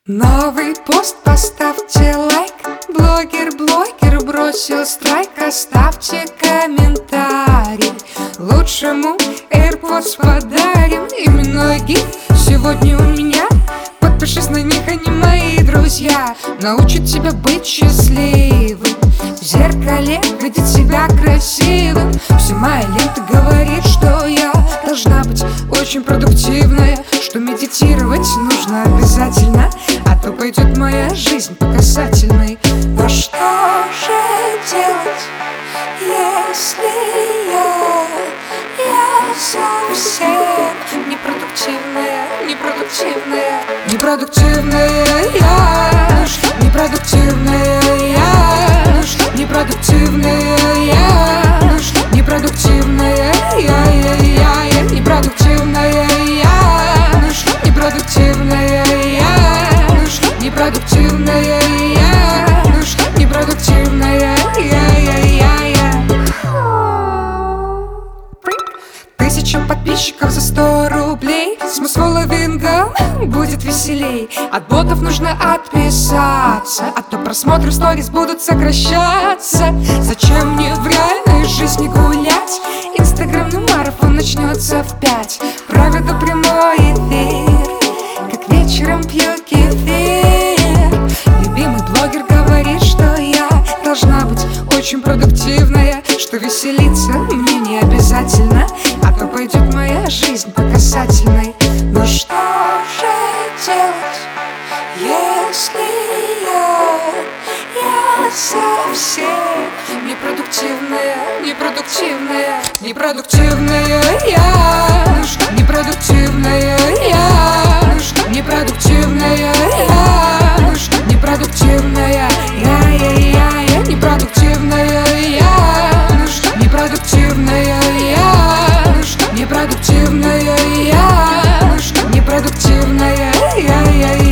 Новый пост, поставьте лайк. Блогер бросил страйк. Оставьте комментарий. Лучшему AirPods подарим. Именной гид сегодня у меня. Подпишись на них, они мои друзья. Научат тебя быть счастливым. В зеркале видеть себя красивым. Вся моя лента говорит, что я должна быть очень продуктивная, что медитировать нужно обязательно, а то пойдет моя жизнь по касательной. Но что же делать, если я совсем непродуктивная я, непродуктивная я, непродуктивная я, непродуктивная я, непродуктивная я, непродуктивная я, непродуктивная я, непродуктивная я. 1000 подписчиков за 100 рублей. С мусфоловингом будет веселей. От ботов нужно отписаться, а то просмотры сторис будут сокращаться. Зачем мне в реальной жизни гулять? Инстаграмный марафон начнется в 5. Проведу прямой эфир, как вечером пью кефир. Любимый блогер говорит, что я должна быть очень продуктивная, что веселиться мне не обязательно, а то пойдет моя жизнь по касательной. Но что же делать, если я совсем непродуктивная я, непродуктивная я, непродуктивная я, непродуктивная я, непродуктивная я, непродуктивная я, непродуктивная я, непродуктивная я, непродуктивная я.